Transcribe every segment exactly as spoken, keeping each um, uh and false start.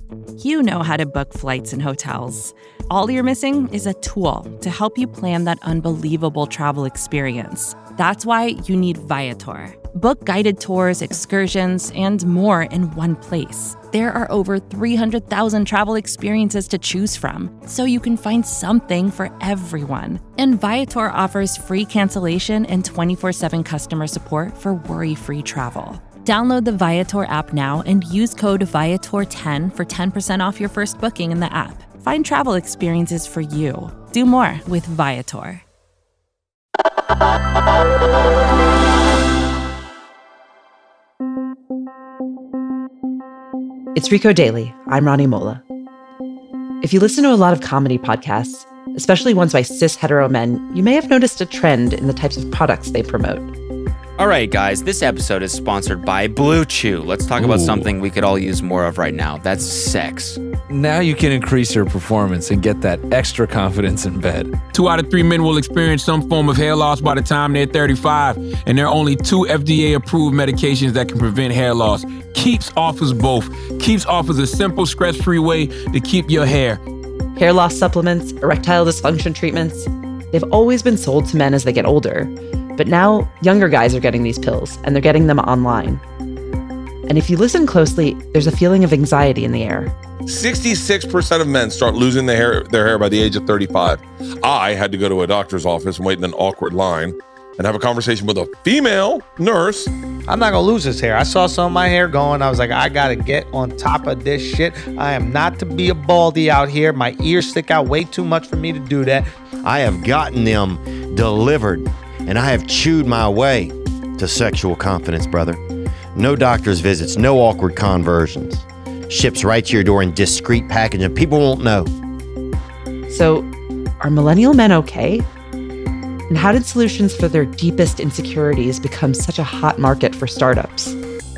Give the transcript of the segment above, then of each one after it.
You know how to book flights and hotels. All you're missing is a tool to help you plan that unbelievable travel experience. That's why you need Viator. Book guided tours, excursions, and more in one place. There are over three hundred thousand travel experiences to choose from, so you can find something for everyone. And Viator offers free cancellation and twenty-four seven customer support for worry-free travel. Download the Viator app now and use code Viator ten for ten percent off your first booking in the app. Find travel experiences for you. Do more with Viator. It's Rico Daily. I'm Ronnie Mola. If you listen to a lot of comedy podcasts, especially ones by cis hetero men, you may have noticed a trend in the types of products they promote. All right, guys, this episode is sponsored by Blue Chew. Let's talk about Ooh. something we could all use more of right now. That's sex. Now you can increase your performance and get that extra confidence in bed. Two out of three men will experience some form of hair loss by the time they're thirty-five, and there are only two F D A-approved medications that can prevent hair loss. Keeps offers both. Keeps offers a simple, stress-free way to keep your hair. Hair loss supplements, erectile dysfunction treatments, they've always been sold to men as they get older. But now, younger guys are getting these pills, and they're getting them online. And if you listen closely, there's a feeling of anxiety in the air. sixty-six percent of men start losing their hair, their hair by the age of thirty-five. I had to go to a doctor's office and wait in an awkward line and have a conversation with a female nurse. I'm not gonna lose this hair. I saw some of my hair going. I was like, I gotta get on top of this shit. I am not to be a baldy out here. My ears stick out way too much for me to do that. I have gotten them delivered, and I have chewed my way to sexual confidence, brother. No doctor's visits, no awkward conversions. Ships right to your door in discreet packaging. People won't know. So, are millennial men okay? And how did solutions for their deepest insecurities become such a hot market for startups?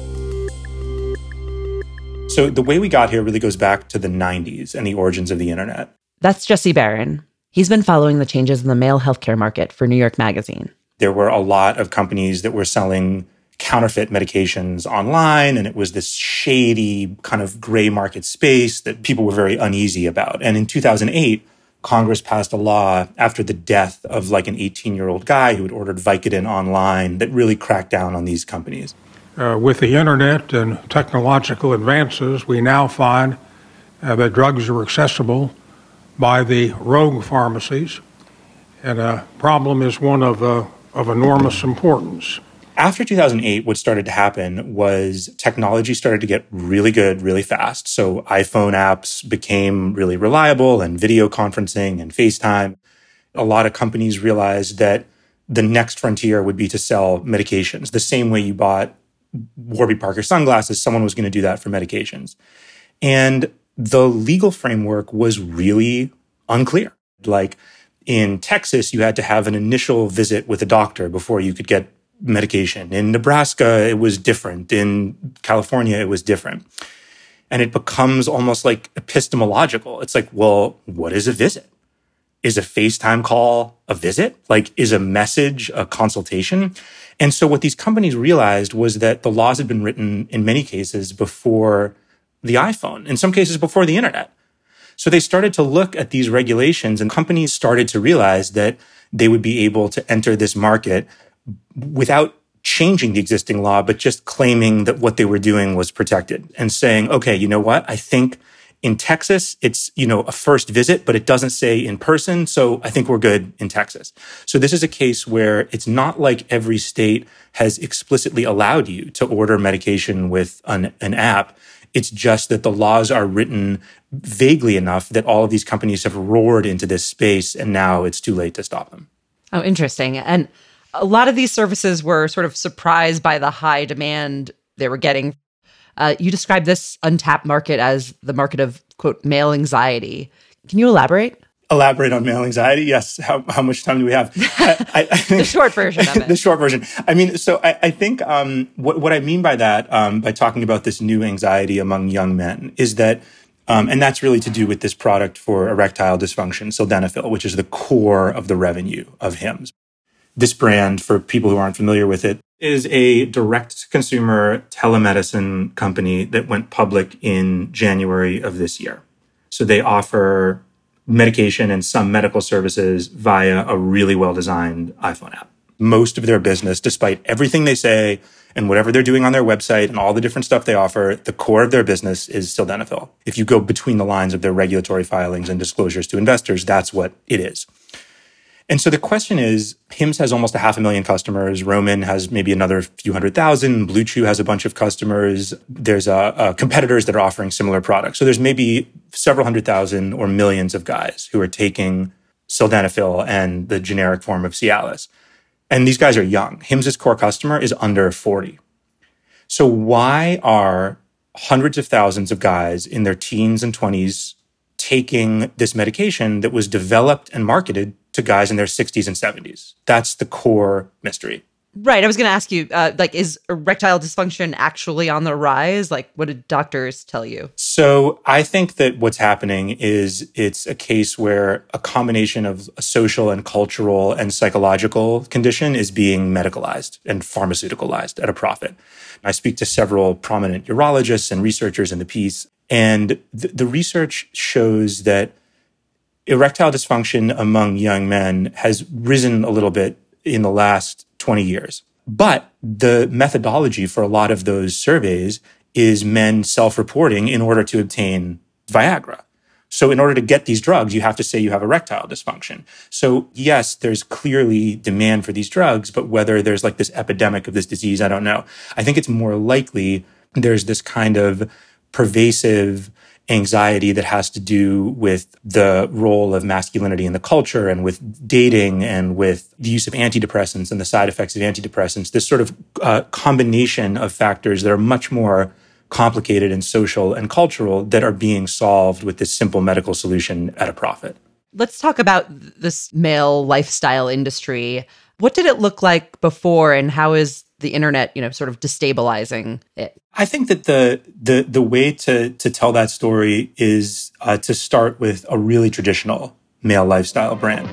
So the way we got here really goes back to the nineties and the origins of the internet. That's Jesse Barron. He's been following the changes in the male healthcare market for New York Magazine. There were a lot of companies that were selling counterfeit medications online, and it was this shady kind of gray market space that people were very uneasy about. And in two thousand eight, Congress passed a law after the death of like an eighteen-year-old guy who had ordered Vicodin online that really cracked down on these companies. Uh, with the internet and technological advances, we now find uh, that drugs are accessible by the rogue pharmacies, and a problem is one of, uh, of enormous importance. After two thousand eight, what started to happen was technology started to get really good really fast. So iPhone apps became really reliable, and video conferencing and FaceTime. A lot of companies realized that the next frontier would be to sell medications. The same way you bought Warby Parker sunglasses, someone was going to do that for medications. And the legal framework was really unclear. Like in Texas, you had to have an initial visit with a doctor before you could get medication. In Nebraska, it was different. In California, it was different. And it becomes almost like epistemological. It's like, well, what is a visit? Is a FaceTime call a visit? Like, is a message a consultation? And so what these companies realized was that the laws had been written in many cases before the iPhone, in some cases before the internet. So they started to look at these regulations, and companies started to realize that they would be able to enter this market without changing the existing law, but just claiming that what they were doing was protected and saying, okay, you know what? I think in Texas, it's, you know, a first visit, but it doesn't say in person. So I think we're good in Texas. So this is a case where it's not like every state has explicitly allowed you to order medication with an, an app. It's just that the laws are written vaguely enough that all of these companies have roared into this space, and now it's too late to stop them. Oh, interesting. And a lot of these services were sort of surprised by the high demand they were getting. Uh, you described this untapped market as the market of, quote, male anxiety. Can you elaborate? Elaborate on male anxiety? Yes. How, how much time do we have? I, I, I think, the short version of it. The short version. I mean, so I, I think um, what, what I mean by that, um, by talking about this new anxiety among young men, is that, um, and that's really to do with this product for erectile dysfunction, sildenafil, which is the core of the revenue of Hims. This brand, for people who aren't familiar with it, is a direct-to-consumer telemedicine company that went public in January of this year. So they offer medication and some medical services via a really well-designed iPhone app. Most of their business, despite everything they say and whatever they're doing on their website and all the different stuff they offer, the core of their business is sildenafil. If you go between the lines of their regulatory filings and disclosures to investors, that's what it is. And so the question is, Hims has almost a half a million customers. Roman has maybe another few hundred thousand. Blue Chew has a bunch of customers. There's uh, uh, competitors that are offering similar products. So there's maybe several hundred thousand or millions of guys who are taking sildenafil and the generic form of Cialis. And these guys are young. Hims' core customer is under forty. So why are hundreds of thousands of guys in their teens and twenties taking this medication that was developed and marketed to guys in their sixties and seventies? That's the core mystery. Right. I was going to ask you, uh, like, is erectile dysfunction actually on the rise? Like, what did doctors tell you? So I think that what's happening is it's a case where a combination of a social and cultural and psychological condition is being medicalized and pharmaceuticalized at a profit. I speak to several prominent urologists and researchers in the piece, and th- the research shows that erectile dysfunction among young men has risen a little bit in the last twenty years. But the methodology for a lot of those surveys is men self-reporting in order to obtain Viagra. So in order to get these drugs, you have to say you have erectile dysfunction. So yes, there's clearly demand for these drugs, but whether there's like this epidemic of this disease, I don't know. I think it's more likely there's this kind of pervasive anxiety that has to do with the role of masculinity in the culture and with dating and with the use of antidepressants and the side effects of antidepressants, this sort of uh, combination of factors that are much more complicated and social and cultural that are being solved with this simple medical solution at a profit. Let's talk about this male lifestyle industry. What did it look like before, and how is the internet, you know, sort of destabilizing it? I think that the the the way to to tell that story is uh, to start with a really traditional male lifestyle brand.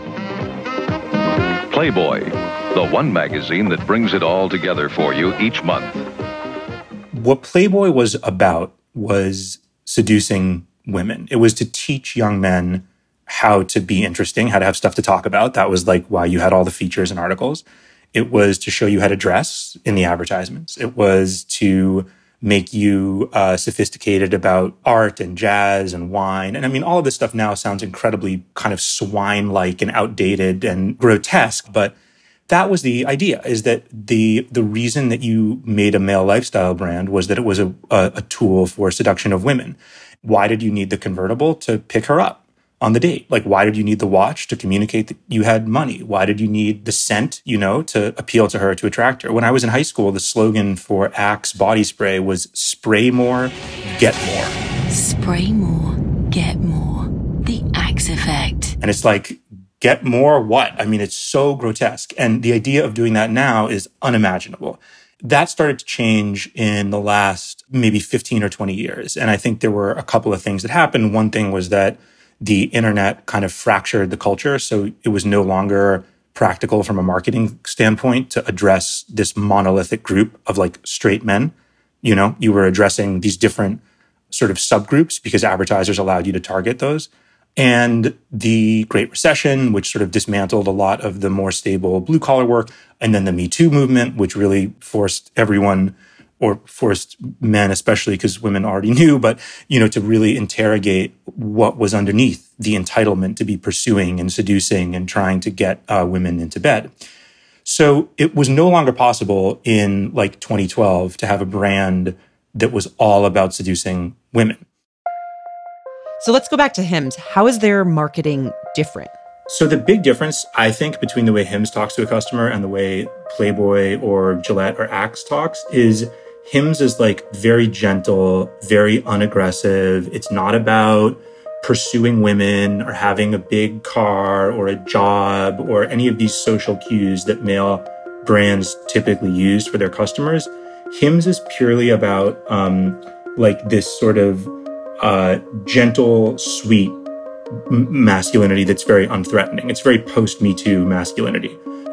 Playboy, the one magazine that brings it all together for you each month. What Playboy was about was seducing women. It was to teach young men how to be interesting, how to have stuff to talk about. That was like why you had all the features and articles. It was to show you how to dress in the advertisements. It was to make you uh, sophisticated about art and jazz and wine. And I mean, all of this stuff now sounds incredibly kind of swine-like and outdated and grotesque, but that was the idea, is that the the reason that you made a male lifestyle brand was that it was a, a, a tool for seduction of women. Why did you need the convertible? To pick her up on the date. Like, why did you need the watch? To communicate that you had money. Why did you need the scent, you know, to appeal to her, to attract her? When I was in high school, the slogan for Axe body spray was spray more, get more. Spray more, get more. The Axe effect. And it's like, get more what? I mean, it's so grotesque. And the idea of doing that now is unimaginable. That started to change in the last maybe fifteen or twenty years. And I think there were a couple of things that happened. One thing was that the internet kind of fractured the culture. So it was no longer practical from a marketing standpoint to address this monolithic group of like straight men. You know, you were addressing these different sort of subgroups because advertisers allowed you to target those. And the Great Recession, which sort of dismantled a lot of the more stable blue collar work. And then the Me Too movement, which really forced everyone, or forced men especially, because women already knew, but, you know, to really interrogate what was underneath the entitlement to be pursuing and seducing and trying to get uh, women into bed. So it was no longer possible in like twenty twelve to have a brand that was all about seducing women. So let's go back to Hims. How is their marketing different? So the big difference, I think, between the way Hims talks to a customer and the way Playboy or Gillette or Axe talks is Hims is like very gentle, very unaggressive. It's not about pursuing women or having a big car or a job or any of these social cues that male brands typically use for their customers. Hims is purely about um, like this sort of uh, gentle, sweet masculinity that's very unthreatening. It's very post-Me Too masculinity.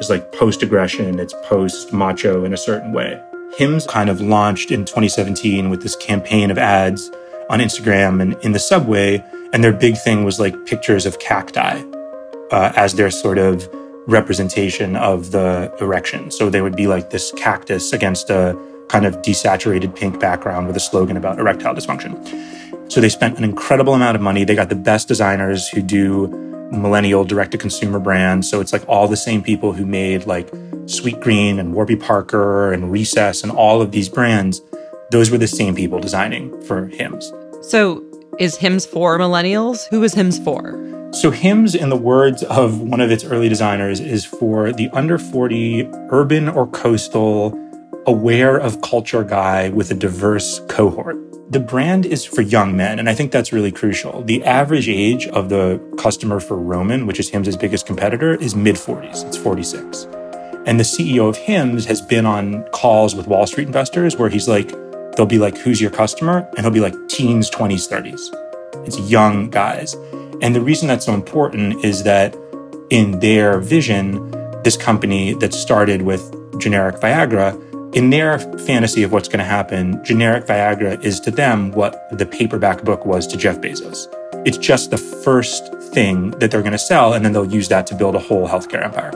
is like post-aggression, it's post-macho in a certain way. Hims kind of launched in twenty seventeen with this campaign of ads on Instagram and in the subway, and their big thing was like pictures of cacti uh, as their sort of representation of the erection. So they would be like this cactus against a kind of desaturated pink background with a slogan about erectile dysfunction. So they spent an incredible amount of money. They got the best designers who do millennial direct-to-consumer brands. So it's like all the same people who made like Sweetgreen and Warby Parker and Recess and all of these brands. Those were the same people designing for Hims. So is Hims for millennials? Who is Hims for? So Hims, in the words of one of its early designers, is for the under forty, urban or coastal, aware of culture guy with a diverse cohort. The brand is for young men, and I think that's really crucial. The average age of the customer for Roman, which is Hims' biggest competitor, is mid-forties. It's forty-six. And the C E O of Hims has been on calls with Wall Street investors where he's like, they'll be like, who's your customer? And he'll be like, teens, twenties, thirties. It's young guys. And the reason that's so important is that in their vision, this company that started with generic Viagra, in their fantasy of what's going to happen, generic Viagra is to them what the paperback book was to Jeff Bezos. It's just the first thing that they're going to sell, and then they'll use that to build a whole healthcare empire.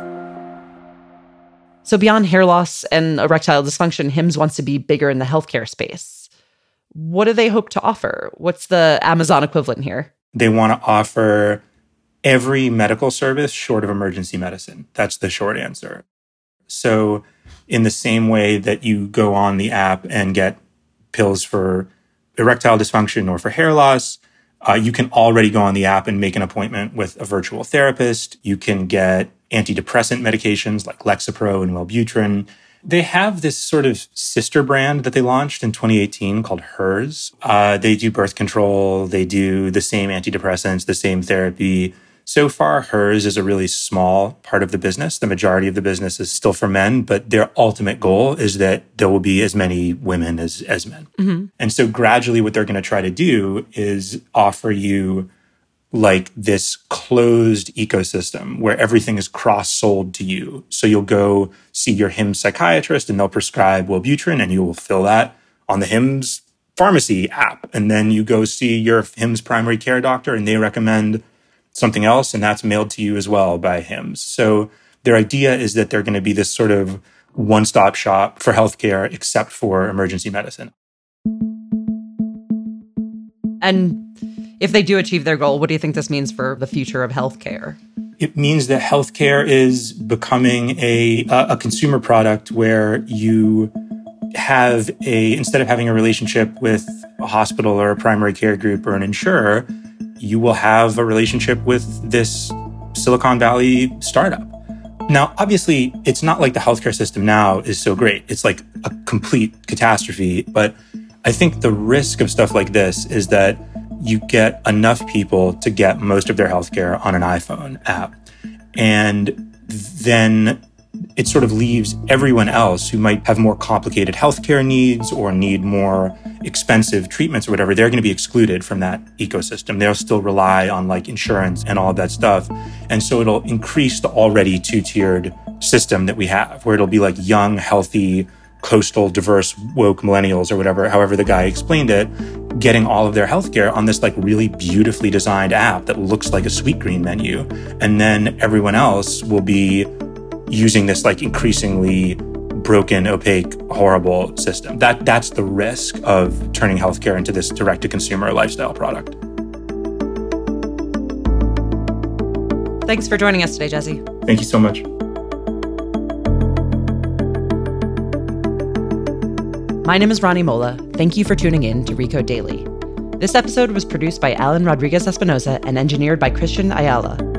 So beyond hair loss and erectile dysfunction, Hims wants to be bigger in the healthcare space. What do they hope to offer? What's the Amazon equivalent here? They want to offer every medical service short of emergency medicine. That's the short answer. So in the same way that you go on the app and get pills for erectile dysfunction or for hair loss, uh, you can already go on the app and make an appointment with a virtual therapist. You can get antidepressant medications like Lexapro and Wellbutrin. They have this sort of sister brand that they launched in twenty eighteen called Hers. Uh, they do birth control. They do the same antidepressants, the same therapy. So far, Hers is a really small part of the business. The majority of the business is still for men, but their ultimate goal is that there will be as many women as, as men. Mm-hmm. And so gradually what they're going to try to do is offer you like this closed ecosystem where everything is cross-sold to you. So you'll go see your Hims psychiatrist and they'll prescribe Wellbutrin and you will fill that on the Hims pharmacy app. And then you go see your Hims primary care doctor and they recommend something else, and that's mailed to you as well by Hims. So their idea is that they're going to be this sort of one-stop shop for healthcare except for emergency medicine. And if they do achieve their goal, what do you think this means for the future of healthcare? It means that healthcare is becoming a, a consumer product where you have a, instead of having a relationship with a hospital or a primary care group or an insurer, you will have a relationship with this Silicon Valley startup. Now, obviously, it's not like the healthcare system now is so great. It's like a complete catastrophe. But I think the risk of stuff like this is that you get enough people to get most of their healthcare on an iPhone app. And then it sort of leaves everyone else who might have more complicated healthcare needs or need more expensive treatments or whatever, they're going to be excluded from that ecosystem. They'll still rely on like insurance and all of that stuff. And so it'll increase the already two-tiered system that we have, where it'll be like young, healthy, coastal, diverse, woke millennials or whatever, however the guy explained it, getting all of their healthcare on this like really beautifully designed app that looks like a Sweetgreen menu. And then everyone else will be using this like increasingly broken, opaque, horrible system. That that's the risk of turning healthcare into this direct-to-consumer lifestyle product. Thanks for joining us today, Jesse. Thank you so much. My name is Ronnie Mola. Thank you for tuning in to Recode Daily. This episode was produced by Alan Rodriguez Espinosa and engineered by Christian Ayala.